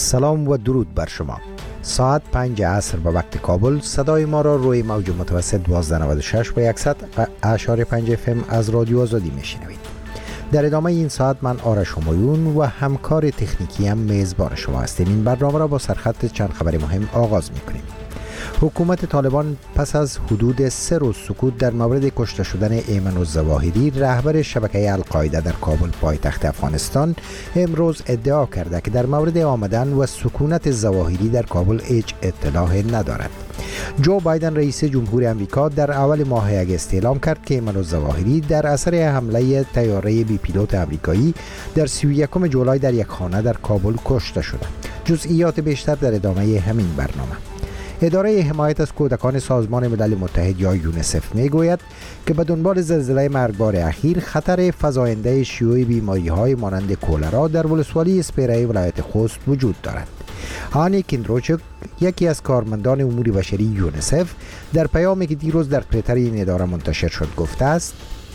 سلام و درود بر شما. ساعت 5 عصر به وقت کابل صدای ما را روی موج متوسط 1296 و 100.5 FM از رادیو آزادی میشنوید. در ادامه این ساعت من آرش همایون و همکار تکنیکی هم میزبان شما هستیم. این برنامه را با سرخط چند خبر مهم آغاز میکنیم. حکومت طالبان پس از حدود 3 روز سکوت در مورد کشته شدن ایمن الظواهری رهبر شبکه القاعده در کابل پایتخت افغانستان امروز ادعا کرده که در مورد آمدن و سکونت ظواهری در کابل هیچ اطلاع ندارد. جو بایدن رئیس جمهور امریکا در اول ماه اگست اعلام کرد که ایمن الظواهری در اثر حمله طیاره بی پیلوت امریکایی در 31 جولای در یک خانه در کابل کشته شده. جزئیات بیشتر در ادامه همین برنامه. اداره حمایت از کودکان سازمان ملل متحد یا یونیسف میگوید که به دنبال زلزله مرگبار اخیر خطر فزاینده شیوع بیماری‌های مانند کولرا در ولسوالی اسپیره ولایت خوست وجود دارد. هانی کندروچک، یکی از کارمندان امور بشری یونیسف، در پیامی که دیروز در توییتر این اداره منتشر شد گفته است: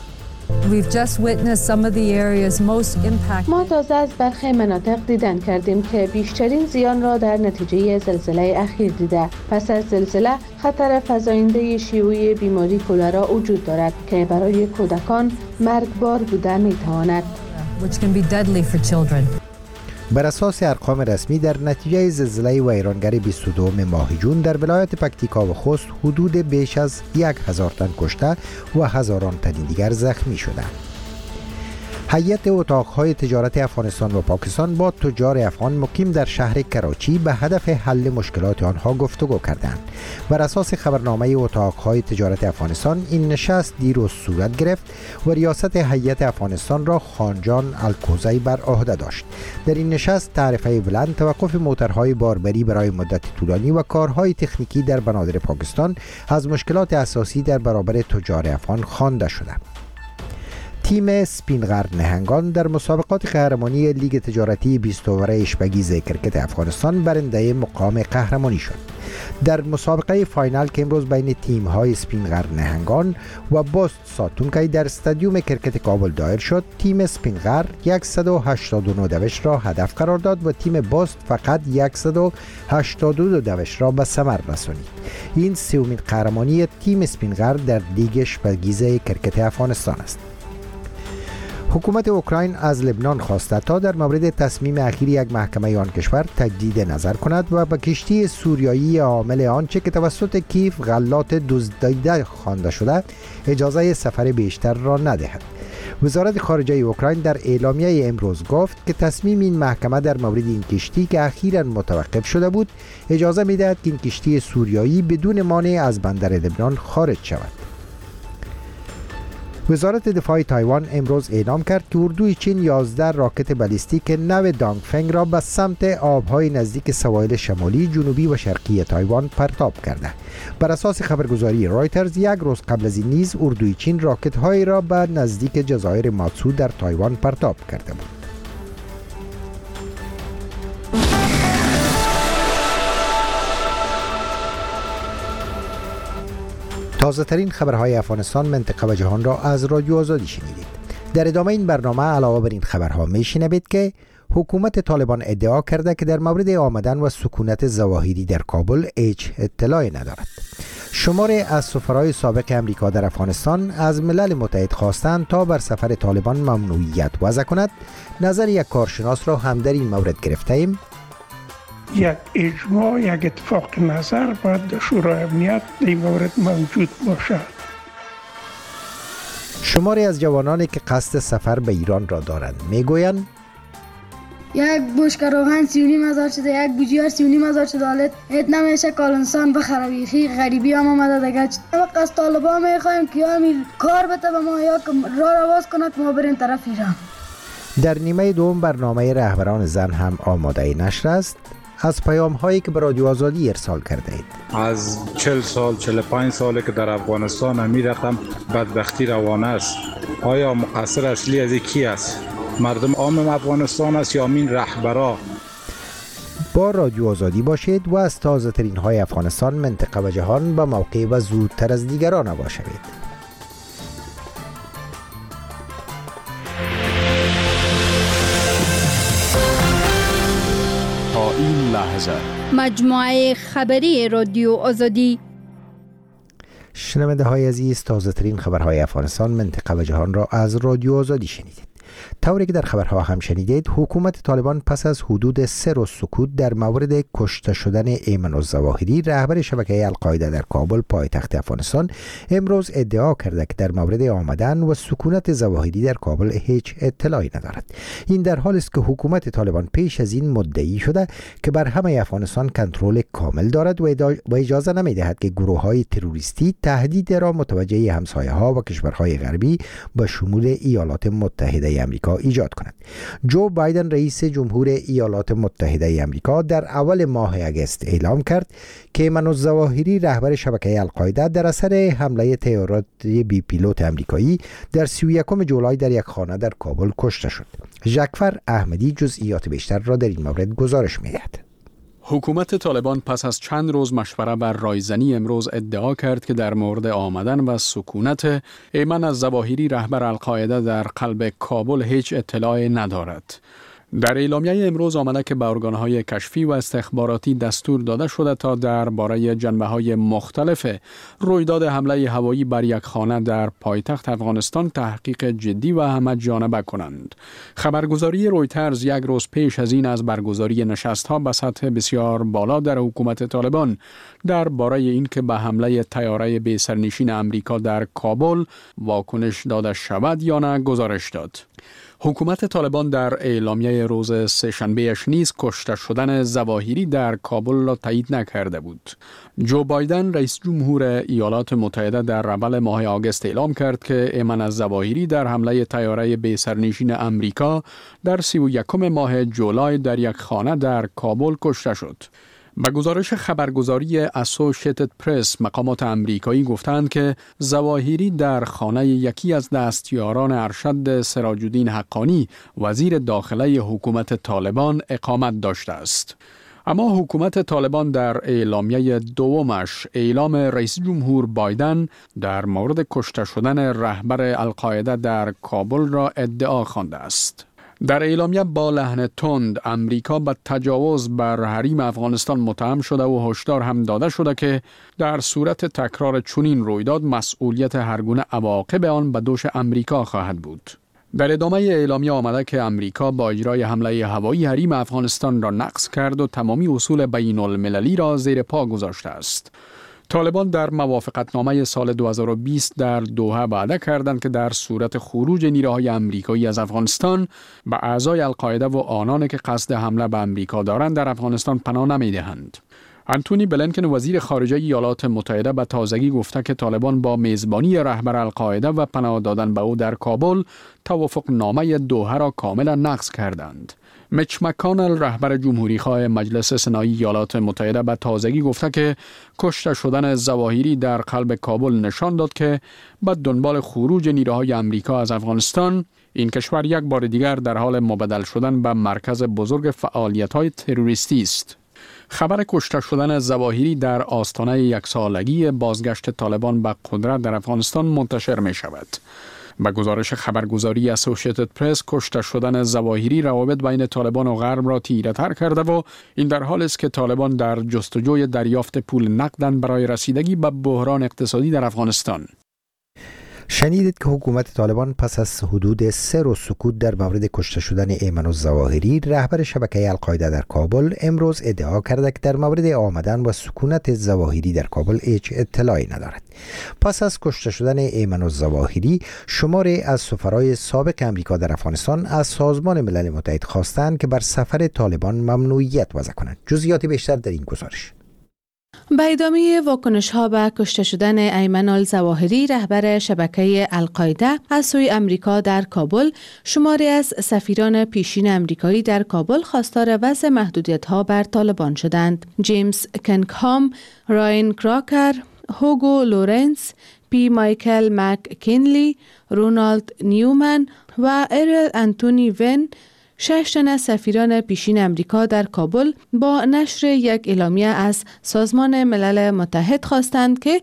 ما تازه از برخی مناطق دیدن کردیم که بیشترین زیان را در نتیجه زلزله اخیر دیده. پس از زلزله خطر فزاینده شیوع بیماری کولرا وجود دارد که برای کودکان مرگبار بوده میتواند. بر اساس ارقام رسمی در نتیجه زلزله ویرانگر 22 ماه جون در ولایت پکتیکا و خوست حدود بیش از 1000 تن کشته و هزاران تن دیگر زخمی شدند. هیئت اتاقهای تجارت افغانستان و پاکستان با تجار افغان مقیم در شهر کراچی به هدف حل مشکلات آنها گفتگو کردند. بر اساس خبرنامه اتاقهای تجارت افغانستان این نشست دیروز صورت گرفت و ریاست هیئت افغانستان را خانجان الکوزی بر عهده داشت. در این نشست تعرفه بلند، توقف موترهای باربری برای مدت طولانی و کارهای تکنیکی در بنادر پاکستان از مشکلات اساسی در برابر تجار افغان خوانده شده. تیم سپینغر نهنگان در مسابقات قهرمانی لیگ تجارتی 20 اوور اشبگیز کرکت افغانستان برنده مقام قهرمانی شد. در مسابقه فاینال که امروز بین تیم‌های سپینغر نهنگان و بست ساتونکی در استادیوم کرکت کابل دایر شد، تیم سپینغر 189 دوش را هدف قرار داد و تیم بست فقط 182 دوش را به ثمر رسانید. این سومین قهرمانی تیم سپینغر در لیگ اشبگیز کرکت افغانستان است. حکومت اوکراین از لبنان خواسته تا در مورد تصمیم اخیر یک محکمه آن کشور تجدید نظر کند و به کشتی سوریایی عامل آنچه که توسط کیف غلات دزدیده خوانده شده اجازه سفر بیشتر را ندهد. وزارت خارجه اوکراین در اعلامیه امروز گفت که تصمیم این محکمه در مورد این کشتی که اخیراً متوقف شده بود اجازه می‌دهد که این کشتی سوریایی بدون مانع از بندر لبنان خارج شود. وزارت دفاع تایوان امروز اعلام کرد که اردوی چین 11 راکت بالیستیک نو دانگفنگ را به سمت آبهای نزدیک سواحل شمالی، جنوبی و شرقی تایوان پرتاب کرده. بر اساس خبرگزاری رایترز یک روز قبل از این نیز اردوی چین راکت‌هایی را به نزدیک جزایر ماتسو در تایوان پرتاب کرده بود. تازه ترین خبرهای افغانستان، منطقه و جهان را از رادیو آزادی شنیدید. در ادامه این برنامه علاوه بر این خبرها میشنوید که حکومت طالبان ادعا کرده که در مورد آمدن و سکونت ظواهری در کابل هیچ اطلاعی ندارد. شماری از سفرای سابق امریکا در افغانستان از ملل متحد خواستند تا بر سفر طالبان ممنوعیت وضع کند. نظر یک کارشناس را هم در این مورد گرفته ایم. یک اجماع، یک اتفاق نظر باید در شورای امنیت در این مورد موجود باشد. شماری از جوانانی که قصد سفر به ایران را دارند میگویند یک بشکه روغن 35,000 شده، یک بوجیار 39,000 شده. حالت نمیشه کال انسان بخره. بیخی غریبی هم آمده دیگه. وقت از طالبان میخوایم که یا کار بده به ما یا راه باز کنه که ما بریم طرف ایران. در نیمه دوم برنامه رهبران زن هم آماده نشر است. از پیام هایی که به رادیو آزادی ارسال کرده اید. از 40 سال 45 ساله که در افغانستان همین رقم بدبختی روانه است. آیا مقصر اصلی از کی است؟ مردم عام افغانستان است یا این رهبرا؟ با رادیو آزادی باشید و از تازه ترین های افغانستان، منطقه و جهان به موقع و زودتر از دیگران آگاه شوید. تا این محضر. مجموعه خبری رادیو آزادی. شنونده های عزیز، تازه ترین خبرهای افغانستان، منطقه و جهان را از رادیو آزادی شنیدید. طوری که در خبرها هم شنیدید، حکومت طالبان پس از حدود 3 روز سکوت در مورد کشته شدن ایمن الظواهری رهبر شبکه القاعده در کابل پایتخت افغانستان امروز ادعا کرده که در مورد آمدن و سکونت ظواهری در کابل هیچ اطلاعی ندارد. این در حالی است که حکومت طالبان پیش از این مدعی شده که بر همه افغانستان کنترل کامل دارد و اجازه نمی‌دهد که گروه‌های تروریستی تهدید را متوجه همسایه‌ها و کشورهای غربی به شمول ایالات متحده امریکا ایجاد کند. جو بایدن رئیس جمهور ایالات متحده امریکا در اول ماه اگست اعلام کرد که ایمن الظواهری رهبر شبکه القاعده در اثر حمله طیارات بی پیلوت امریکایی در 31 جولای در یک خانه در کابل کشته شد. جعفر احمدی جزئیات بیشتر را در این مورد گزارش می‌دهد. حکومت طالبان پس از چند روز مشوره بر رایزنی امروز ادعا کرد که در مورد آمدن و سکونت ایمن الظواهری رهبر القاعده در قلب کابل هیچ اطلاعی ندارد. در اعلامیه امروز آمده که به ارگان‌های کشفی و استخباراتی دستور داده شده تا درباره جنبه‌های مختلف رویداد حمله هوایی بر یک خانه در پایتخت افغانستان تحقیق جدی و همه‌جانبه کنند. خبرگزاری رویترز یک روز پیش از این از برگزاری نشست‌ها به سطح بسیار بالا در حکومت طالبان درباره اینکه به حمله طیاره بی سرنشین امریکا در کابل واکنش داده شود یا نه گزارش داد. حکومت طالبان در اعلامیه روز سه‌شنبه‌اش نیز کشته شدن ظواهری در کابل را تایید نکرده بود. جو بایدن رئیس جمهور ایالات متحده در اول ماه آگوست اعلام کرد که ایمن الظواهری در حمله طیاره بی سرنشین امریکا در 31 ماه جولای در یک خانه در کابل کشته شد. به گزارش خبرگزاری اسوشیتد پرس، مقامات امریکایی گفتند که ظواهری در خانه یکی از دستیاران ارشد سراج الدین حقانی وزیر داخله حکومت طالبان اقامت داشته است. اما حکومت طالبان در اعلامیه دومش اعلام رئیس جمهور بایدن در مورد کشته شدن رهبر القاعده در کابل را ادعا خوانده است. در اعلامیه با لحن تند امریکا به تجاوز بر حریم افغانستان متهم شده و هشدار هم داده شده که در صورت تکرار چنین رویداد مسئولیت هرگونه عواقب آن به دوش امریکا خواهد بود. در ادامه اعلامیه آمده که امریکا با اجرای حمله هوایی حریم افغانستان را نقض کرد و تمامی اصول بین المللی را زیر پا گذاشته است. طالبان در موافقتنامه سال 2020 در دوحه وعده کردند که در صورت خروج نیروهای امریکایی از افغانستان به اعضای القاعده و آنان که قصد حمله به امریکا دارند در افغانستان پناه نمی‌دهند. انتونی بلینکن وزیر خارجه ایالات متحده به تازگی گفته که طالبان با میزبانی رهبر القاعده و پناه دادن به او در کابل توافقنامه دوحه را کاملا نقض کردند. میچ مکانل رهبر جمهوری‌خواه مجلس سنایی ایالات متحده به تازگی گفته که کشته شدن ظواهری در قلب کابل نشان داد که به دنبال خروج نیروهای امریکا از افغانستان این کشور یک بار دیگر در حال مبدل شدن به مرکز بزرگ فعالیت‌های تروریستی است. خبر کشته شدن ظواهری در آستانه یک سالگی بازگشت طالبان به قدرت در افغانستان منتشر می شود. به گزارش خبرگزاری اسوشیتد پرس، کشته شدن ظواهری روابط بین طالبان و غرب را تیره‌تر کرده و این در حالی است که طالبان در جستجوی دریافت پول نقدن برای رسیدگی به بحران اقتصادی در افغانستان. شنیدید که حکومت طالبان پس از حدود 3 روز سکوت در مورد کشته شدن ایمن الظواهری رهبر شبکه القاعده در کابل امروز ادعا کرده که در مورد آمدن و سکونت ظواهری در کابل هیچ اطلاعی ندارد. پس از کشته شدن ایمن الظواهری شماری از سفرای سابق امریکا در افغانستان از سازمان ملل متحد خواستند که بر سفر طالبان ممنوعیت وضع کنند. جزئیات بیشتر در این گزارش. به ادامه واکنش‌ها به کشته شدن ایمن الظواهری رهبر شبکه القاعده از سوی امریکا در کابل، شماری از سفیران پیشین امریکایی در کابل خواستار وضع محدودیت‌ها بر طالبان شدند. جیمز کنگهام، راین کراکر، هوگو لورنس، پی مایکل مک کینلی، رونالد نیومن و ایرل انتونی ون 6 تن از سفیران پیشین امریکا در کابل با نشر یک اعلامیه از سازمان ملل متحد خواستند که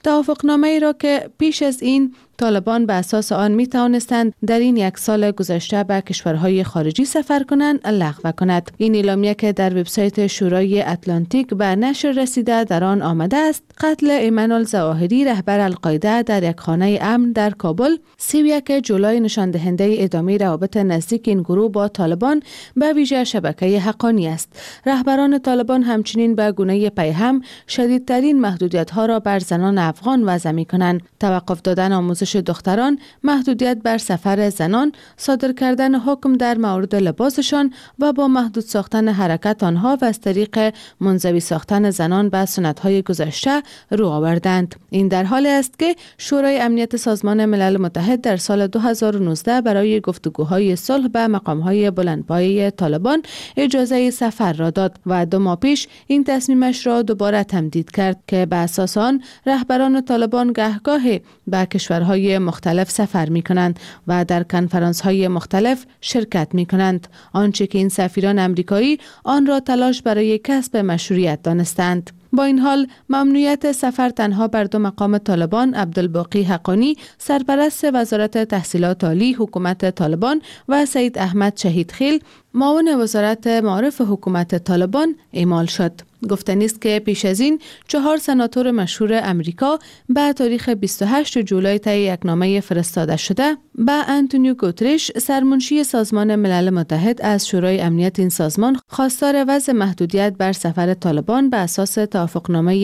توافقنامه ای را که پیش از این طالبان به اساس آن می توانستند در این یک سال گذشته به کشورهای خارجی سفر کنند لغو کند. این اعلامیه که در وبسایت شورای اتلانتیک به نشر رسیده در آن آمده است قتل ایمن الظواهری رهبر القاعده در یک خانه امن در کابل 31 جولای نشان دهنده ادامه روابط نزدیک این گروه با طالبان به ویژه شبکه حقانی است. رهبران طالبان همچنین به گونه پیهم شدیدترین محدودیت‌ها را بر زنان افغان وضع می‌کنند. توقف دادن آموزش دختران، محدودیت بر سفر زنان، صادر کردن حکم در مورد لباسشان و با محدود ساختن حرکت آنها و از طریق منزوی ساختن زنان به سنت‌های گذشته رو آوردند. این در حالی است که شورای امنیت سازمان ملل متحد در سال 2019 برای گفتگوهای صلح به مقام‌های بلندپایه طالبان اجازه سفر را داد و 2 ماه پیش این تصمیمش را دوباره تمدید کرد که به اساس آن رهبران طالبان گهگاه به کشورهای مختلف سفر می کنند و در کنفرانس‌های مختلف شرکت می کنند. آنچه که این سفیران امریکایی آن را تلاش برای کسب مشروعیت دانستند. با این حال ممنوعیت سفر تنها بر 2 مقام طالبان عبدالباقی حقانی سرپرست وزارت تحصیلات عالی حکومت طالبان و سید احمد شهیدخیل معاون وزارت معارف حکومت طالبان اعمال شد. گفتنی است که پیش از این 4 سناتور مشهور امریکا به تاریخ 28 جولای طی یک نامه فرستاده شده به انتونیو گوتریش سرمنشی سازمان ملل متحد از شورای امنیت این سازمان خواستار وضع محدودیت بر سفر طالبان به اساس توافقنامه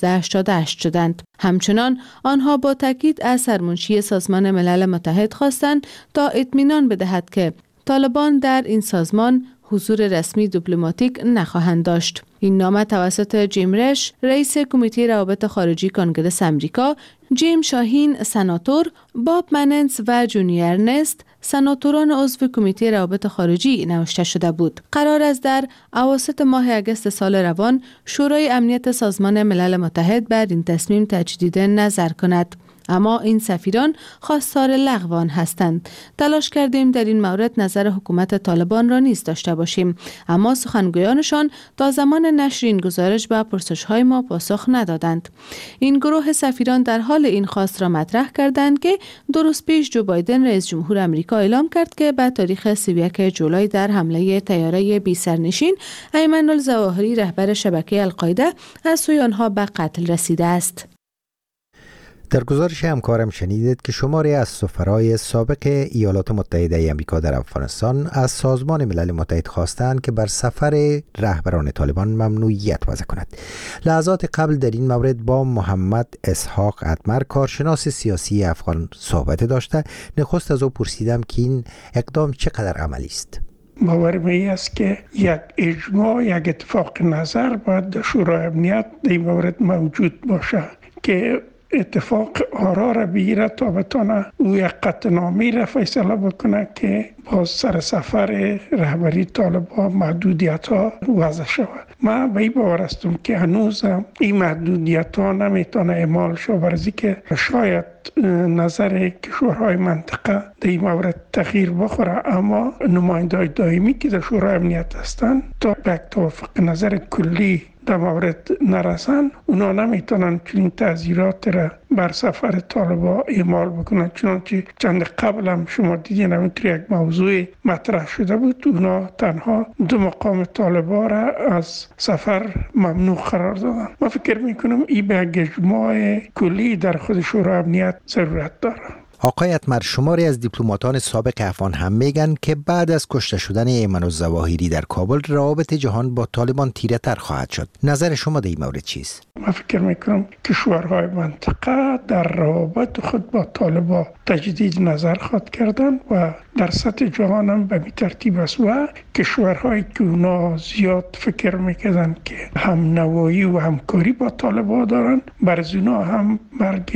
1988 شدند. همچنان آنها با تاکید از سرمنشی سازمان ملل متحد خواستند تا اطمینان بدهد که طالبان در این سازمان حضور رسمی دیپلماتیک نخواهند داشت. این نامه توسط جیم رش رئیس کمیته روابط خارجی کنگره امریکا، جیم شاهین سناتور، باب مننس و جونی ارنست سناتوران عضو کمیته روابط خارجی نوشته شده بود. قرار است در اواسط ماه اگست سال روان شورای امنیت سازمان ملل متحد بر این تصمیم تجدید نظر کند. اما این سفیران خواستار لغو آن هستند. تلاش کردیم در این مورد نظر حکومت طالبان را نیز داشته باشیم، اما سخنگویانشان تا زمان نشر این گزارش به پرسش‌های ما پاسخ ندادند. این گروه سفیران در حال این خواست را مطرح کردند که 2 روز پیش جو بایدن رئیس جمهور آمریکا اعلام کرد که به تاریخ 31 جولای در حمله طیاره بی سرنشین ایمن الظواهری رهبر شبکه القاعده از سوی آنها به قتل رسیده است. در گزارش همکارم شنیدید که شماری از سفرای سابق ایالات متحده آمریکا در افغانستان از سازمان ملل متحد خواستند که بر سفر رهبران طالبان ممنوعیت وضع کند. لحظات قبل در این مورد با محمد اسحاق ادمر کارشناس سیاسی افغان صحبت داشته. نخست از او پرسیدم که این اقدام چقدر عملی است. باورم است که یک اجماع، یک اتفاق نظر باید در شورای امنیت در این مورد موجود باشه که اتفاق آرا را بگیره تا بتانه او یک قطعنامه را فیصله بکنه که با سر سفر رهبری طالبان محدودیت ها وضع شود. من به این باور هستم که هنوز این محدودیت ها نمیتونه اعمال شود، برای که شاید نظر کشورهای منطقه در این مورد تغییر بخوره، اما نماینده‌های دائمی که در شورای امنیت هستند تا به یک توافق نظر کلی در مورد نرسن، اونا نمیتونن چنین تعزیرات را بر سفر طالبان اعمال بکنن. چنانچه چند قبل هم شما دیدین همینطور یک موضوع مطرح شده بود، اونا تنها 2 مقام طالبان را از سفر ممنوع قرار دادن. من فکر میکنم این به اجماع کلی در خود شورای امنیت ضرورت داره. آقای ادمر، شماری از دیپلماتان سابق افغان هم میگن که بعد از کشته شدن ایمن الظواهری در کابل روابط جهان با طالبان تیره تر خواهد شد. نظر شما در این مورد چیست؟ من فکر میکنم کشورهای منطقه در روابط خود با طالبان تجدید نظر خواهد کردن و در سطح جهان هم به این ترتیب است و کشورهایی که اونا زیاد فکر میکردن که هم نوایی و همکاری با طالبان دارن، برای اونا هم مرگ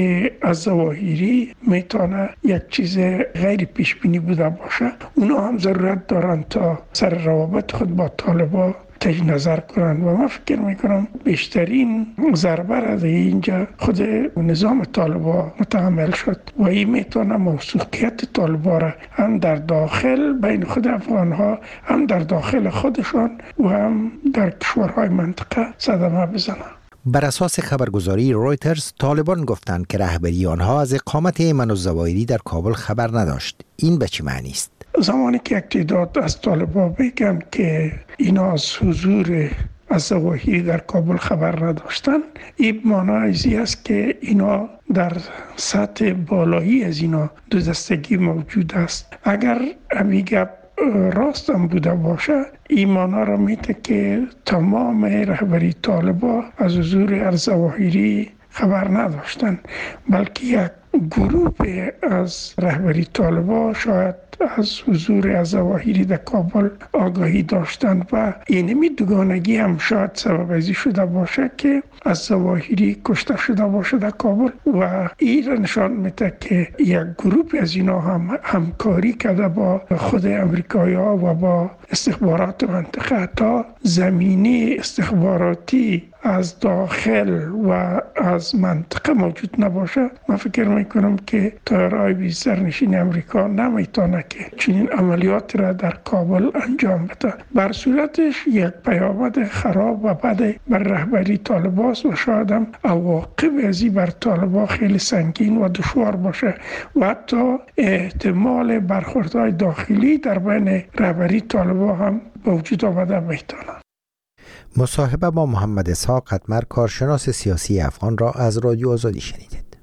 الظواهری میتونه یک چیز غیر پیش بینی بوده باشه. اونا هم ضرورت دارن تا سر روابط خود با طالبان تجدید نظر کنند و من فکر میکنم بیشترین ضربه را اینجا خود نظام طالبان متحمل شد و این میتونه موثوقیت طالبان را هم در داخل بین خود افغانها، هم در داخل خودشان و هم در کشورهای منطقه صدمه بزنه. بر اساس خبرگزاری رویترز، طالبان گفتند که رهبری آنها از اقامت ایمن الظواهری در کابل خبر نداشت. این به چه معنی است؟ زمانی که یک تعداد از طالبان بگن که اینا از حضور الظواهری در کابل خبر نداشتن، این معنی ازی است که اینا در سطح بالایی از اینا دو دستگی موجود است. اگر همین گپ راست هم بوده باشه، این معنی را میده که تمام رهبری طالبان از حضور الظواهری خبر نداشتن، بلکه یک گروه از رهبری طالبان شاید از حضور الظواهری در کابل آگاهی داشتند و اینمی دوگانگی هم شاید سبب ازی شده باشه که الظواهری کشته شده باشه در کابل و این را نشان میده که یک گروه از اینا هم همکاری کرده با خود امریکایی‌ها و با استخبارات منطقه تا زمینه استخباراتی از داخل و از منطقه موجود نباشه. من فکر میکنم که طیاره‌های بی سرنشین امریکا نمیتونه که چنین عملیات را در کابل انجام بده. بر صورتش یک پیامد خراب و بد بر رهبری طالبان و شاید هم عواقب ازی بر طالبان خیلی سنگین و دشوار باشه و حتی احتمال برخوردهای داخلی در بین رهبری طالبان هم به وجود آمده میتونه. مصاحبه با محمد اسحاق قطمر، کارشناس سیاسی افغان را از رادیو آزادی شنیدید.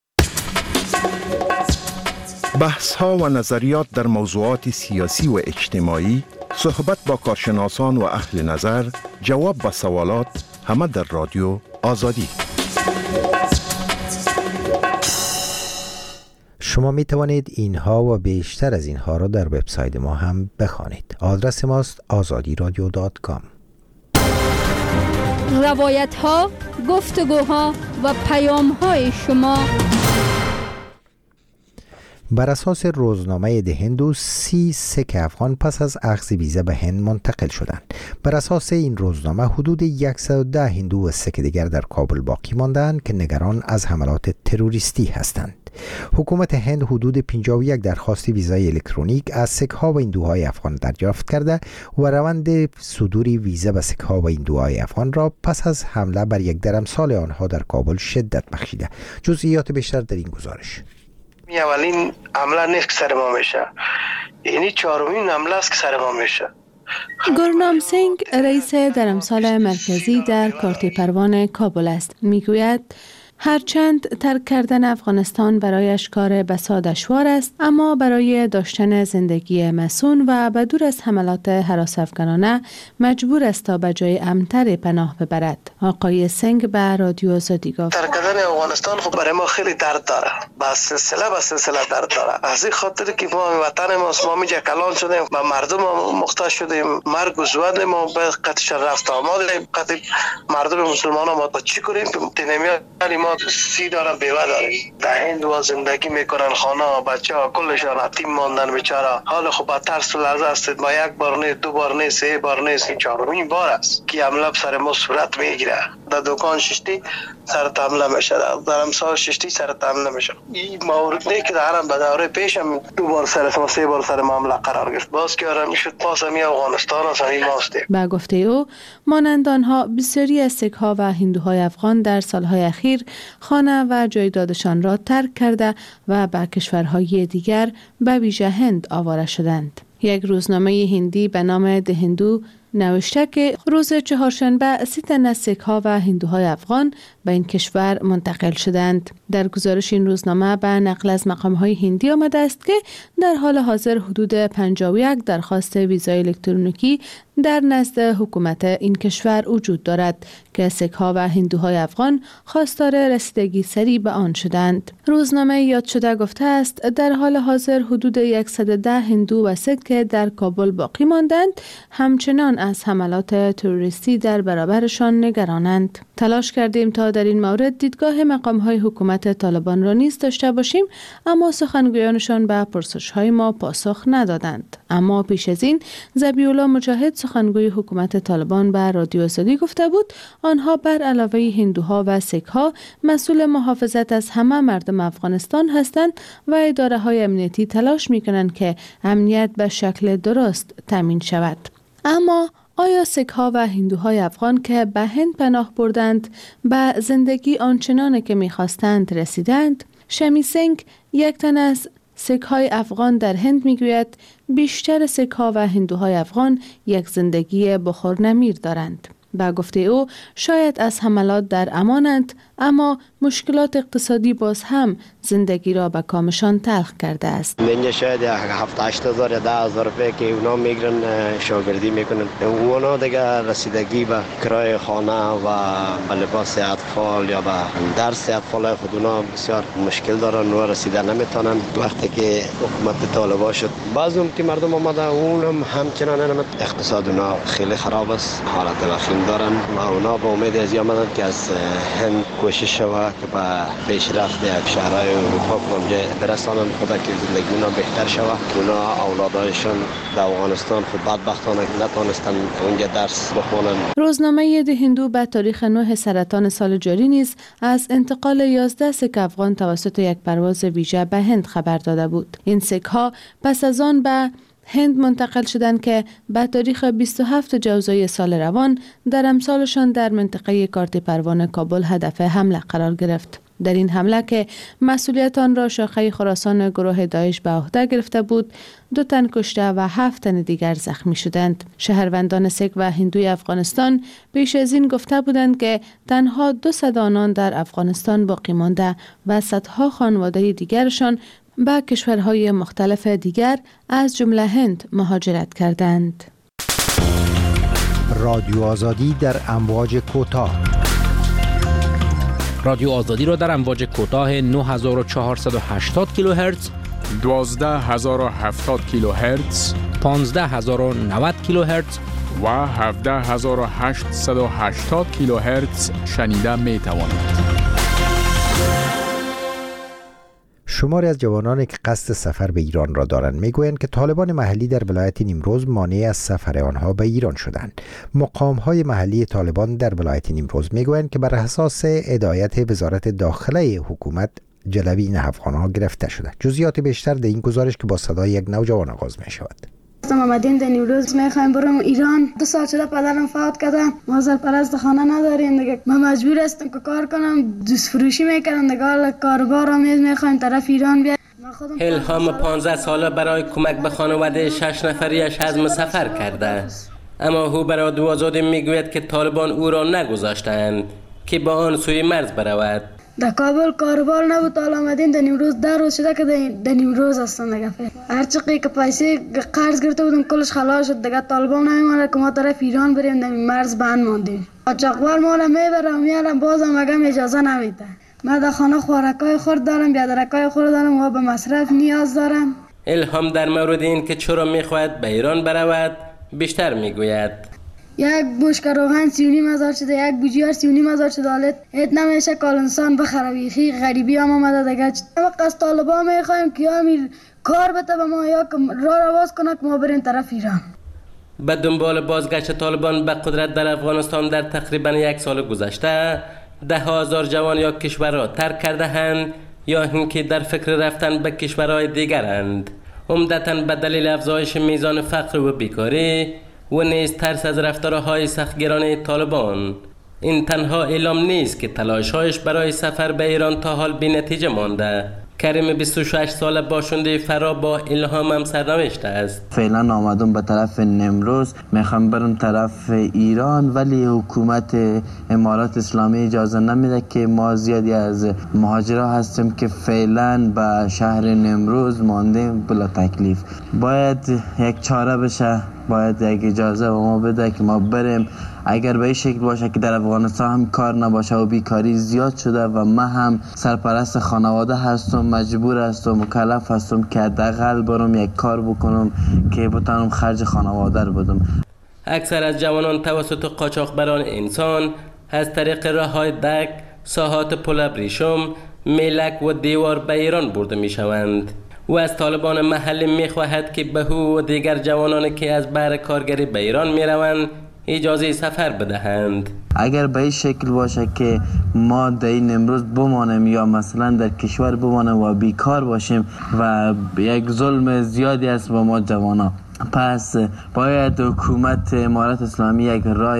بحث‌ها و نظریات در موضوعات سیاسی و اجتماعی، صحبت با کارشناسان و اهل نظر، جواب به سوالات، همه در رادیو آزادی. شما می توانید اینها و بیشتر از اینها را در وبسایت ما هم بخوانید. آدرس ماست azadiradio.com. روایت ها، گفتگوها و پیام های شما. بر اساس روزنامه ده هندو، 30 سیک افغان پس از اخذ ویزا به هند منتقل شدند. بر اساس این روزنامه حدود 110 هندو و سیک دیگر در کابل باقی ماندند که نگران از حملات تروریستی هستند. حکومت هند حدود 51 درخواست ویزای الکترونیک از سیک‌ها و هندوهای افغان دریافت کرده و روند صدور ویزا به سیک‌ها و هندوهای افغان را پس از حمله بر یک درمسال آنها در کابل شدت بخشیده. جزئیات بیشتر در این گزارش. اولین حمله نیست که سر ما میشه، یعنی چهارمین حمله است که سر ما میشه. گورنام سینگ رئیس درمسال مرکزی در کارت پروان کابل است. میگوید هرچند ترک کردن افغانستان برایش کار بسا دشوار است، اما برای داشتن زندگی مسون و بدور از حملات هراس افغانانه مجبور است تا به جای امن‌تر پناه ببرد. آقای سنگ به رادیو آزادی گفت ترک کردن افغانستان خب برای ما خیلی درد داره، به سلسله درد داره. از این خاطر که ما وطن ما میجا کلان شدیم و مردم مختار شدیم، مرگ و زود ما به قطعش رفت آمدیم. قطع مردم مسلمان ما با چی کنیم؟ تنمیان ما 30 دارن بیوه داریم. در هند و زندگی میکنن، خانه بچه ها کلشان یتیم ماندن بیچاره. حال خب با ترس و لرزه است. ما یک بار نه، دو بار نه، سه بار نه، این چهارمین بار است که حمله سر ما صورت میگیره. در دکان ششتی سر حمله میشه، در امسال ششتی سر حمله میشه. این مورد نه که دارم به دوره پیشم 2 بار سر ما، 3 بار سر ما حمله قرار گرفت. باز که آرام شد پاس می افغانستان است، این ماست. با گفته او، مانند آنها بسیاری از سیک‌ها و هندوهای افغان در سالهای اخیر خانه و جایدادشان را ترک کرده و به کشورهای دیگر به ویژه هند آواره شدند. یک روزنامه هندی به نام ده هندو نوشته که روز چهارشنبه 30 تن از سیک‌ها و هندوهای افغان به این کشور منتقل شدند. در گزارش این روزنامه به نقل از مقام‌های هندی آمده است که در حال حاضر حدود 51 درخواست ویزای الکترونیکی در نزد حکومت این کشور وجود دارد که سیک‌ها و هندوهای افغان خواستار رسیدگی سریع به آن شدند. روزنامه یاد شده گفته است در حال حاضر حدود 110 هندو و سیک که در کابل باقی ماندند همچنان از حملات تروریستی در برابرشان نگرانند. تلاش کردیم تا در این مورد دیدگاه مقام‌های حکومت طالبان را نیز داشته باشیم، اما سخنگویانشان به پرسش‌های ما پاسخ ندادند. اما پیش از این ذبیح‌الله مجاهد سخنگوی حکومت طالبان به رادیو آزادی گفته بود آنها بر علاوه هندوها و سیک‌ها مسئول محافظت از همه مردم افغانستان هستند و اداره‌های امنیتی تلاش می‌کنند که امنیت به شکل درست تامین شود. اما آیا سیک ها و هندوهای افغان که به هند پناه بردند به زندگی آنچنان که می‌خواستند رسیدند؟ شمی سنگ، یک تن از سیک های افغان در هند میگوید بیشتر سیک ها و هندوهای افغان یک زندگی بخورنمیر دارند. با گفته او شاید از حملات در امانند، اما مشکلات اقتصادی باز هم زندگی را به کامشان تلخ کرده است. اینجا شاید 7-8,000 یا 10,000 روپیه که اونا میگیرن شاگردی میکنن. اونا دیگه رسیدگی به کرایه خانه و به لباس اطفال یا به درس اطفال خود اونا بسیار مشکل دارن و رسیده نمیتونن. وقتی که حکومت طالبان شد بعضی که مردم آمده اونم همچنان اقتصاد اونا خیلی خراب است، حالت وخیم دارن و اونا به امید از آمدن که از هند کوشش شود که به پیشرفت یک شهرهای اروپا اونجا برسانند خدا که زندگی اونا بهتر شود. اونا اولادایشون در افغانستان خود بدبختانه نتونستن اونجا درس بخونن. روزنامه د هندو به تاریخ 9 سرطان سال جاری نیز از انتقال 11 سیک افغان توسط یک پرواز ویژه به هند خبر داده بود. این سیک ها پس از آن به هند منتقل شدند که به تاریخ 27 جوزای سال روان در امسالشان در منطقه کارت پروان کابل هدف حمله قرار گرفت. در این حمله که مسئولیت آن را شاخه خراسان گروه داعش به عهده گرفته بود، 2 تن کشته و 7 تن دیگر زخمی شدند. شهروندان سیک و هندوی افغانستان پیش از این گفته بودند که تنها 200 آنان در افغانستان باقی مانده و صدها خانواده دیگرشان به کشورهای مختلف دیگر از جمله هند مهاجرت کردند. رادیو آزادی در امواج کوتاه. رادیو آزادی را در امواج کوتاه 9480 کیلوهرتز، 12070 کیلوهرتز، 15090 کیلوهرتز و 17880 کیلوهرتز شنیده می توانید. شماری از جوانانی که قصد سفر به ایران را دارند میگویند که طالبان محلی در ولایت نیمروز مانع از سفر آنها به ایران شدند. مقام‌های محلی طالبان در ولایت نیمروز میگویند که بر اساس هدایت وزارت داخله حکومت جلوی این افغان‌ها گرفته شده. جزئیات بیشتر در این گزارش که با صدای یک نوجوان آغاز می شود. ما آمدیم در نیمروز، میخوایم برم ایران. 2 سال شده پدرم فوت کرده، ما سرپرست خانه نداریم دیگه. ما مجبور هستم که کار کنم، دوست فروشی میکنم دیگه. کاربار هم میخوایم طرف ایران بیایم. الهام 15 ساله برای کمک به خانواده 6 نفریش عزم سفر کرده، اما او برای دو آزادی میگوید که طالبان او را نگذاشتند که با آن سوی مرز برود. در کابل کاربار نبود، حالا آمدیم در نیمروز. 10 روز شده که در نیمروز هستن دیگه. هر چقدر که پیسه قرض گرفته بودم کلش خلاص شد دیگه. طالبان نمیمونه که ما طرف ایران بریم، در مرز بند ماندیم. قاچاقبر ما را میبرم میارم، بازم مگم اجازه نمیده. من در خانه خوراکای خورد دارم، بیادرکای خورد دارم و به مصرف نیاز دارم. الهام در مورد این که چرا میخواهد به ایران برود بیشتر میگوید. یک بشکه روغن 39,000 شده، یک بوجیار 39,000 شده. حالت نمیشه کال انسان بخره. بیخی غریبی هم آمده دیگه. وقت از طالبان میخوایم که یا کار بده به ما یا راه باز کنه که ما بریم طرف ایران. به دنبال بازگشت طالبان به قدرت در افغانستان در تقریبا 1 سال گذشته 10,000 جوان یا کشور را ترک کرده اند یا اینکه در فکر رفتن به کشورهای دیگرند، عمدتاً به دلیل افزایش میزان فقر و بیکاری و نیز ترس از رفتارهای سختگیرانه طالبان. این تنها اعلام نیست که تلاش‌هایش برای سفر به ایران تا حال بی نتیجه مانده. کریم 26 ساله باشنده فرا با الهام هم سرنوشت است. فعلا آمدم به طرف نیمروز، میخوام برم طرف ایران، ولی حکومت امارات اسلامی اجازه نمیده که ما زیادی از مهاجرا هستیم که فعلا به شهر نیمروز ماندیم بلا تکلیف. باید یک چاره بشه، باید یک اجازه به ما بده که ما بریم. اگر به این شکل باشه که در افغانستان هم کار نباشه و بیکاری زیاد شده و من هم سرپرست خانواده هستم، مجبور هستم، مکلف هستم که حداقل برم یک کار بکنم که بتونم خرج خانواده رو بدم. اکثر از جوانان توسط قاچاقبران انسان از طریق راه‌های دک، ساحات پل ابریشم، میلک و دیوار به ایران برده می شوند. و از طالبان محلی می خواهد که به او و دیگر جوانانی که از بهر کارگری به ایران می روند اجازه سفر بدهند. اگر به این شکل باشه که ما در این امروز بمانیم یا مثلا در کشور بمانیم و بیکار باشیم و یک ظلم زیادی است با ما جوانا. پس باید حکومت امارات اسلامی یک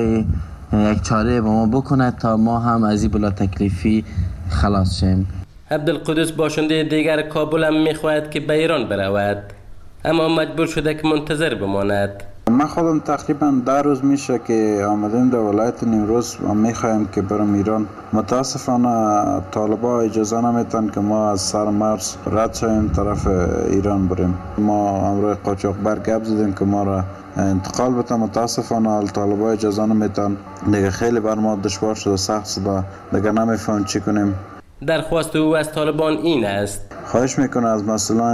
چاره با ما بکنه تا ما هم از این بلا تکلیفی خلاص شیم. عبدالقدس باشنده دیگر کابل هم میخواهد که به ایران برود، اما مجبور شده که منتظر بماند. من خودم تقریبا 10 روز میشه که آمدیم در ولایت نیمروز و میخوایم که برم ایران. متاسفانه طالبا اجازه نمیتن که ما از سر مرز رد شویم طرف ایران بریم. ما امروز قاچاقبر گپ زدیم که ما را انتقال بتن، متاسفانه طالبا اجازه نمیتن. دیگه خیلی بر ما دشوار شده، سخت شده، دیگه نمیفهم چی کنیم. درخواست او از طالبان این است: خواهش میکنه از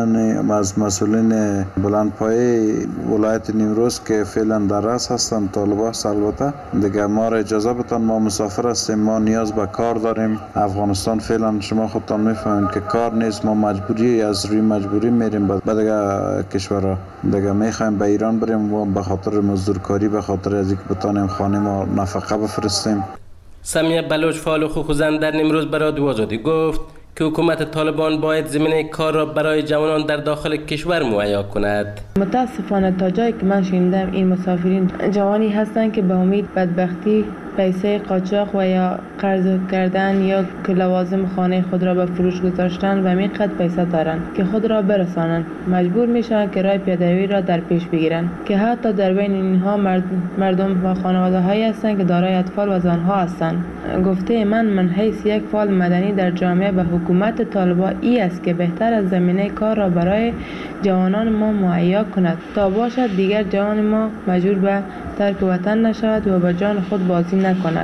مسئولین بلندپایه ولایت نیمروز که فعلا در رأس هستن، طالبان البته، دیگه ما را اجازه بدن. ما مسافر هستیم، ما نیاز به کار داریم. افغانستان فعلا شما خودتان میفهمید که کار نیست، ما مجبوری از روی مجبوری میریم به دیگه کشورها. دیگه میخوایم به ایران بریم و به خاطر مزدورکاری، به خاطر از اینکه بتانیم خانه ما نفقه بفرستیم. سمیه بلوچ فعال حقوق زن در نیمروز به رادیو آزادی گفت که حکومت طالبان باید زمینه کار را برای جوانان در داخل کشور مهیا کند. متاسفانه تا جایی که من شنیدم این مسافرین جوانی هستند که به امید بدبختی پیسه قاچاق و یا قرض کردن یا که لوازم خانه خود را به فروش گذاشتن و میقدر پیسه دارند که خود را برسانند. مجبور میشن که راه پیاده‌روی را در پیش بگیرند که حتی در بین اینها مردم و خانواده هایی هستند که دارای اطفال و زنها هستند. گفته من حیث یک فعال مدنی در جامعه و حکومت طالبان ای است که بهتر از زمینه کار را برای جوانان ما مهیا کند تا باشد دیگر جوان ما مجبور به ترک وطن نشود و به جان خود بازی نکند.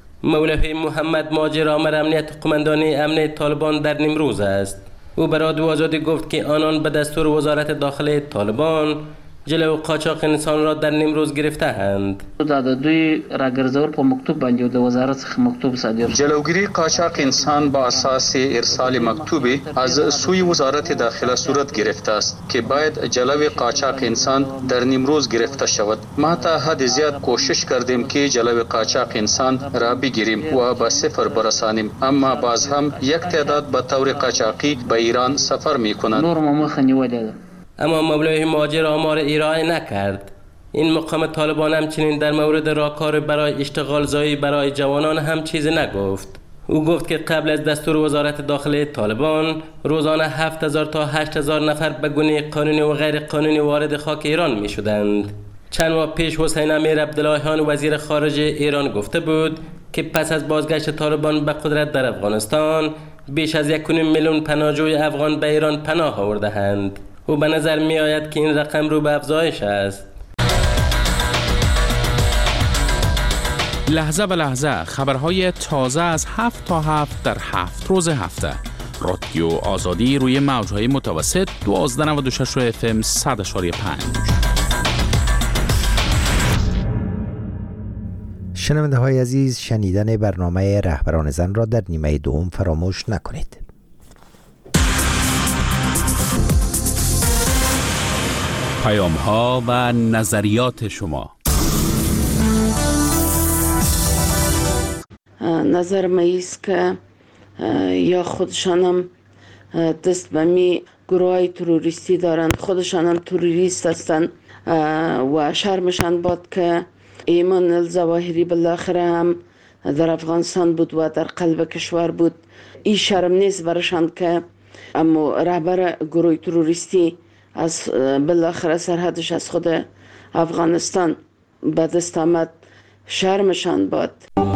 مولوی محمد ماجر آمر امنیت قماندانی امن طالبان در نیمروز است. او به رادیو آزادی گفت که آنان به دستور وزارت داخله طالبان جلو قاچاق انسان را در نیمروز گرفته‌اند. دوی راگرزور په مکتوب باندې د وزارت څخه مکتوب صادر جلوگیری قاچاق انسان با اساس ارسال مکتوبی از سوی وزارت داخله صورت گرفته است که باید جلو قاچاق انسان در نیمروز گرفته شود. ما تا حد زیاد کوشش کردیم که جلو قاچاق انسان را بگیریم و به صفر برسانیم، اما باز هم یک تعداد به طور قاچاقی به ایران سفر می‌کنند. نور مخ نیولې. اما مولوی ماجر آمار ارائه نکرد. این مقام طالبان همچنین در مورد راهکار برای اشتغال زایی برای جوانان هم چیزی نگفت. او گفت که قبل از دستور وزارت داخله طالبان روزانه 7000 تا 8000 نفر به گونه قانونی و غیر قانونی وارد خاک ایران می شدند. چند ماه پیش حسین امیر عبداللهیان وزیر خارجه ایران گفته بود که پس از بازگشت طالبان به قدرت در افغانستان بیش از 1.5 میلیون پناهجوی افغان به ایران پناه آورده‌اند. و به نظر می آید که این رقم رو به افزایش است. لحظه به لحظه خبرهای تازه از 7 تا 7 در 7 روز هفته. رادیو آزادی روی موجهای متوسط 1296 FM 100.5. شنونده های عزیز، شنیدن برنامه رهبران زن را در نیمه دوم فراموش نکنید. پیام ها و نظریات شما. نظر من است که یا خودشانم دست به می گروه تروریستی دارند، خودشانم تروریست هستند و شرمشان باد که ایمان الظواهری بالاخره هم در افغانستان بود و در قلب کشور بود. این شرم نیست برشان که اما رهبر گروه تروریستی از بالاخره سرحدش از خود افغانستان به دست آمد. شرمشان باد.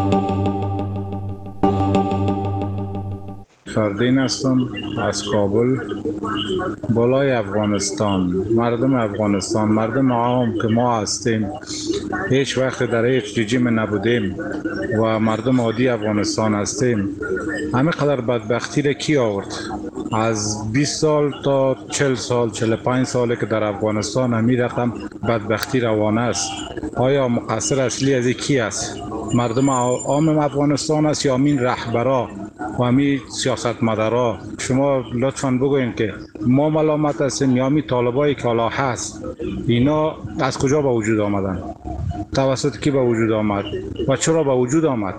فردین هستم از کابل. بالای افغانستان، مردم افغانستان، مردم عام که ما هستیم، هیچ وقت در هیچ رژیم نبودیم و مردم عادی افغانستان هستیم. همه قدر بدبختی را کی آورد؟ از 20 سال تا 40 سال 45 ساله که در افغانستان همین رقم بدبختی روانه است. آیا مقصر اصلی از کی است؟ مردم عام افغانستان است یا همین رهبرا و همین سیاستمدارا؟ شما لطفاً بگوین که ما ملامت هستیم یا همین طالبایی که حالا هست؟ اینا از کجا به وجود آمدن؟ توسط کی به وجود آمد و چرا به وجود آمد؟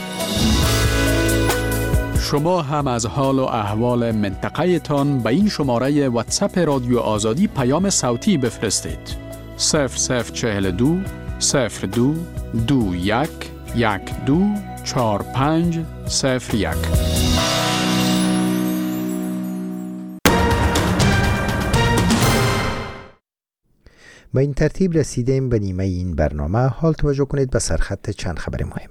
شما هم از حال و احوال منطقه تان به این شماره واتساپ رادیو آزادی پیام صوتی بفرستید. 0042 02 21 12 45 01. با این ترتیب رسیدیم به نیمه این برنامه. حال توجه کنید به سرخط چند خبر مهم.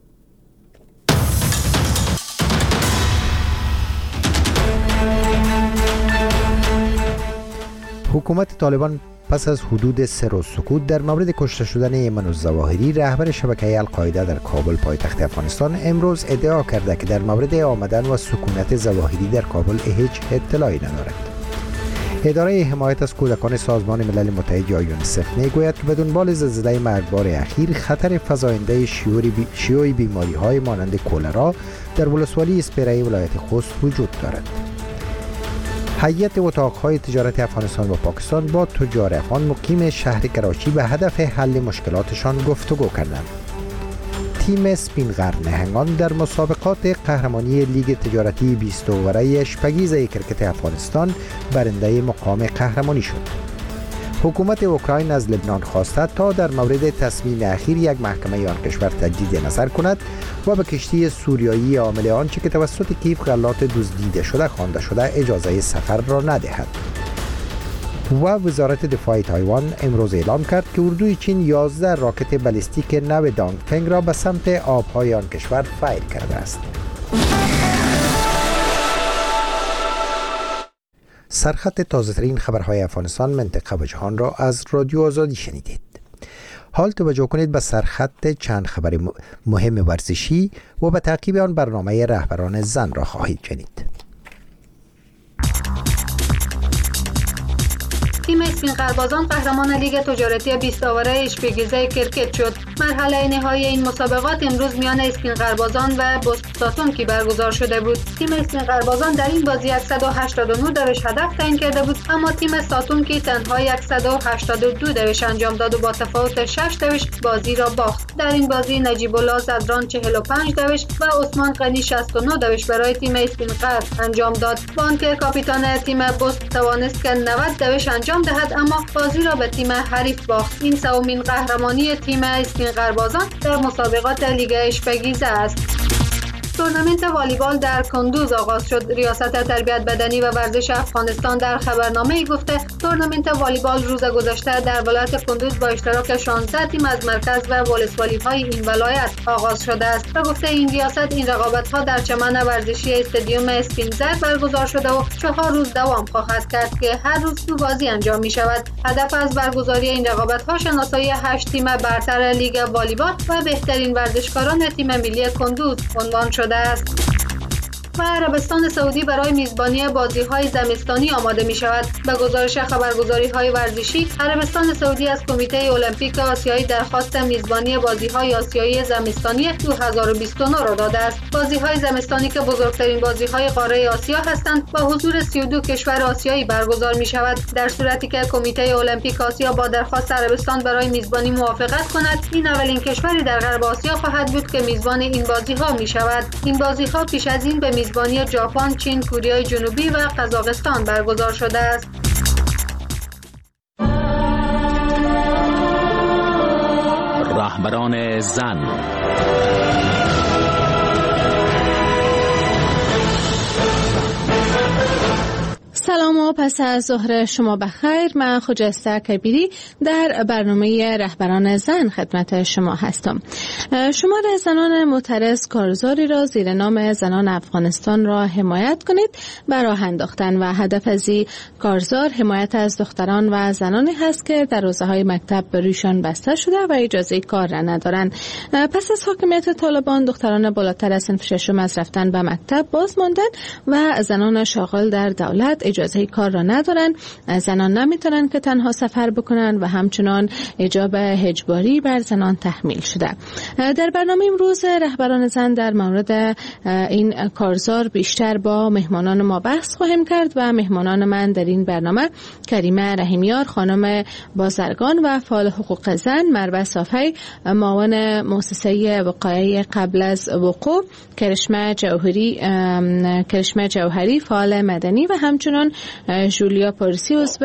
حکومت طالبان پس از حدود 3 روز سکوت در مورد کشته شدن ایمن الظواهری رهبر شبکه القاعده در کابل پایتخت افغانستان امروز ادعا کرده که در مورد آمدن و سکونت ظواهری در کابل هیچ اطلاعی ندارد. اداره حمایت از کودکان سازمان ملل متحد یا یونیسف میگوید که به دنبال زلزله مرگبار اخیر خطر فزاینده شیوع بیماری‌های مانند کولرا در ولسوالی اسپیره ولایت خوست وجود دارد. هیئت اتاق‌های تجارت افغانستان و پاکستان با تجار افغان مقیم شهر کراچی به هدف حل مشکلاتشان گفتگو کردند. تیم سپینغر نهنگان در مسابقات قهرمانی لیگ تجارتی 20 اوره اشپگیزه کرکت افغانستان برنده مقام قهرمانی شد. حکومت اوکراین از لبنان خواسته تا در مورد تصمیم اخیر یک محکمه آن کشور تجدید نظر کند و به کشتی سوریایی عامل آنچه که توسط کیف غلات دزدیده شده خوانده شده اجازه سفر را ندهد. و وزارت دفاع تایوان امروز اعلام کرد که اردوی چین 11 راکت بالیستیک نو دانگفنگ را به سمت آبهای آن کشور فایر کرده است. سرخط تازه‌ترین خبرهای افغانستان، منطقه و جهان را از رادیو آزادی شنیدید. حال توجه کنید به سرخط چند خبر مهم ورزشی و به تعقیب آن برنامه رهبران زن را خواهید شنید. تیم اسپینقربازان قهرمان لیگ تجارتی 20 اوره اشپگیزه کرکت شد. مرحله نهایی این مسابقات امروز میان اسپینقربازان و بوستاتونکی برگزار شده بود. تیم اسپینقربازان در این بازی 189 دوش هدف تعیین کرده بود، اما تیم ساتونکی تنها 182 دوش انجام داد و با تفاوت 6 دوش بازی را باخت. در این بازی نجیب الله زدران 45 دوش و عثمان غنی 69 دوش برای تیم اسپینقر انجام داد. با آنکه کاپیتان تیم بوست توانست که 90 دوش انجام دهد، اما بازی را به تیم حریف باخت. این سومین قهرمانی تیم اسپینقربازان در مسابقات لیگ اشپگیزه است. تورنمنت والیبال در کندوز آغاز شد. ریاست تربیت بدنی و ورزش افغانستان در خبرنامه‌ای گفته تورنمنت والیبال روز گذشته در ولایت کندوز با اشتراک 16 تیم از مرکز و ولسوالی‌های این ولایت آغاز شده است و گفته این ریاست این رقابت‌ها در چمن ورزشی استادیوم اسپینزر برگزار شده و 4 روز دوام خواهد کرد که هر روز 2 بازی انجام می‌شود. هدف از برگزاری این رقابت‌ها شناسایی 8 تیم برتر لیگ والیبال و بهترین ورزشکاران تیم ملی کندوز عنوان شده است. و عربستان سعودی برای میزبانی بازی‌های زمستانی آماده می‌شود. به گزارش خبرگزاری‌های ورزشی، عربستان سعودی از کمیته المپیک آسیایی درخواست میزبانی بازی‌های آسیایی زمستانی 2029 را داده است. بازی‌های زمستانی که بزرگترین بازی‌های قاره آسیا هستند، با حضور 32 کشور آسیایی برگزار می‌شود. در صورتی که کمیته المپیک آسیا با درخواست عربستان برای میزبانی موافقت کند، این اولین کشوری در غرب آسیا خواهد بود که میزبان این بازی‌ها می‌شود. این بازی‌ها پیش از این به میزبانی ژاپن، چین، کره جنوبی و قزاقستان برگزار شده است. رهبران زن. سلام و پس از ظهر شما بخیر. من خجسته کبیری در برنامه رهبران زن خدمت شما هستم. شمار زنان معترض کارزاری را زیر نام زنان افغانستان را حمایت کنید و راه انداختن و هدف از این کارزار حمایت از دختران و زنانی هست که در حوزه‌های مکتب به رویشان بسته شده و اجازه کار را ندارند. پس از حاکمیت طالبان دختران بالاتر از صنف ششم از رفتن به مکتب باز ماندن و زنان شاغل در دولت اجازه کار را ندارن. زنان نمیتونن که تنها سفر بکنن و همچنان حجاب اجباری بر زنان تحمیل شده. در برنامه امروز رهبران زن در مورد این کارزار بیشتر با مهمانان ما بحث خواهیم کرد و مهمانان من در این برنامه کریمه رحیمیار خانم بازرگان و فعال حقوق زن، مروه صافی معاون مؤسسه وقایع قبل از وقوع، کرشمه جوهری فعال مدنی و همچنان جولیا پارسی عضو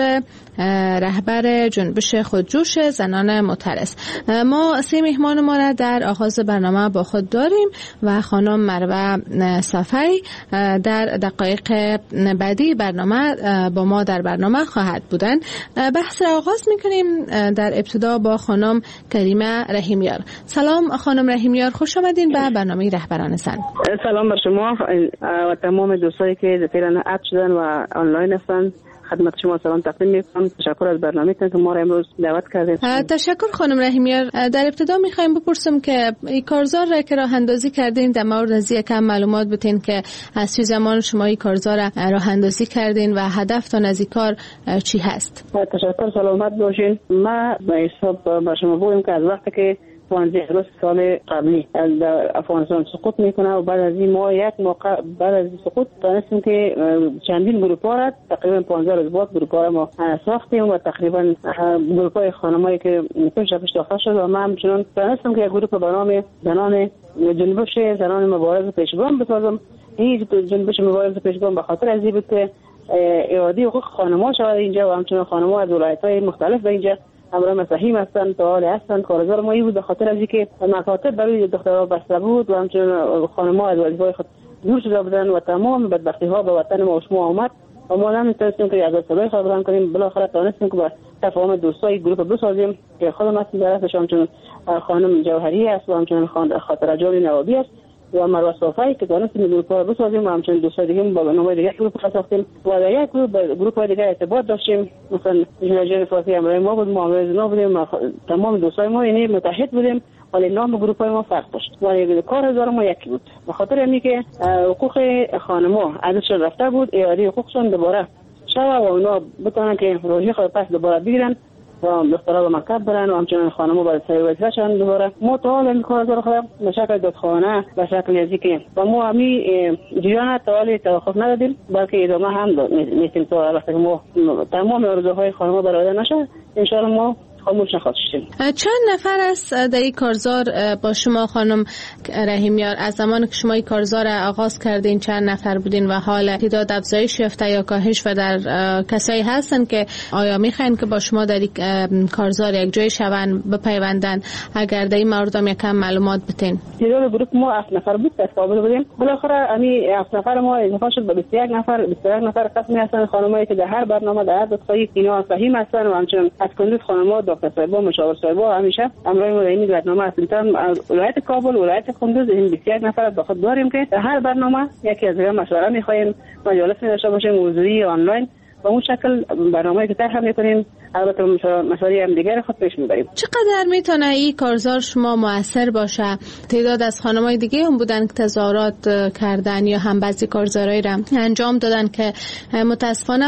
رهبر جنبش خودجوش زنان معترض. ما 3 مهمان ما را در آغاز برنامه با خود داریم و خانم مروه صفی در دقایق بعدی برنامه با ما در برنامه خواهد بودن. بحث را آغاز میکنیم. در ابتدا با خانم کریمه رحیمیار. سلام خانم رحیمیار، خوش آمدین به برنامه رهبران زن. سلام بر شما و تمام دوستایی که فعلا اد شدن و آنلاین هستند. خدمت شما سلام تقدیم میکنم. تشکر از برنامه‌تون که ما را امروز دعوت کردید. تشکر خانم رحیمیار. در ابتدا میخوایم بپرسم که این کارزار را که راه اندازی کردین در مورد از کم معلومات بتین که از چه زمان شما این کارزار را راه اندازی کردین و هدفتان از این کار چی هست؟ تشکر، سلامت باشین. ما به حساب با شما بگویم که از وقتی که 15 سال قبلی در افغانستان سقوط میکنه و بعد از این ما یک موقع بعد از سقوط تونستیم که چندین گروپ‌ها را تقریبا 15 روز بعد گروپ‌ها را ما ساختیم و تقریبا گروپ‌های خانمایی که پیش داخل شد و ما همچنان تونستیم که یک گروپ به نام زنان جنبش زنان مبارز پیشگام بسازم. این جنبش مبارز پیشگام به خاطر از این بود که اعاده حقوق خانم‌ها شود اینجا و همچنان خانم‌ها از ولایت‌های مختلف به اینجا امرای مسیحی هستند، فعال هستند. کارزار ما بود به خاطر از اینکه مکاتب برای دخترها بسته بود و همچنین خانم‌ها از وظیفه‌های خود دور شده بودند و تمام بدبختی‌ها به وطن ما شما آمد و ما نمی‌تونستیم که از صدای خود بلند کنیم. بالاخره تونستیم که با تفاهم دوستای گروه بسازیم که خودم هستم درستش همچنین خانم جوهری است و همچنین خاطره جان نوابی است و مروه صافی که دانستیم گروه ها بسازیم و همچنین دوستای دیگه با نام دیگه گروه ها ساختیم و در یک گروه های دیگه ارتباط داشتیم. مثلا جنجال فاطمی امروز ما بود، معامله زنا بودیم، تمام دوستای ما یعنی متحد بودیم ولی نام گروه های ما فرق داشت و کار ما یکی بود. به خاطر اینکه که حقوق خانم‌ها ازشون رفته بود، اعاده حقوقشون دوباره شوه و اونا بتونن که روزی خود پس دوباره بگیرن و دخترها به مکتب برن و همچنین خانم‌ها باید سر وظیفه‌شون دوباره. ما تا حالا این کار خود به شکل دادخانه به شکل نزدیکی و ما همین جریان تا حالا توقف ندادیم بلکه ادامه هم میتیم تا وقتی که ما تمام آرزوهای خانم‌ها برآورده نشه ان شاء الله ما خاموش نخواهد شدیم. چند نفر است در این کارزار با شما خانم رحیمیار؟ از زمان که شما این کارزار آغاز کردین چند نفر بودین و حال تعداد افزایش یافته یا کاهش و در کسایی هستن که آیا میخواین که با شما در این کارزار یک جای شون بپیوندن؟ اگر در این مورد هم یکم معلومات بدین. تعداد گروه ما 7 نفر بود، تقابل بودیم. بالاخره همین 7 نفر ما اضافه شد به 21 نفر. 21 نفر قسمی هستن خانمایی که در هر برنامه در هر دستگاهی اینا فهیم هستن و همچنین از کندوز خانم‌ها دکتر صاحبا مشاور صاحبا همیشه امرای مدیمی برنامه اصلیتان ولایت کابل ولایت کندوز این 21 نفر با خود داریم که در هر برنامه یکی از اینا مشوره می‌خوایم مجالس داشته باشیم موضوعی آنلاین و اون شکل برنامه‌ای که طرح می‌کنیم البته مسائل هم دیگر خود پیش می‌بریم. چقدر میتونه این کارزار شما موثر باشه؟ تعداد از خانم‌های دیگه هم بودن که تظاهرات کردن یا هم بعضی کارزارایی را انجام دادن که متاسفانه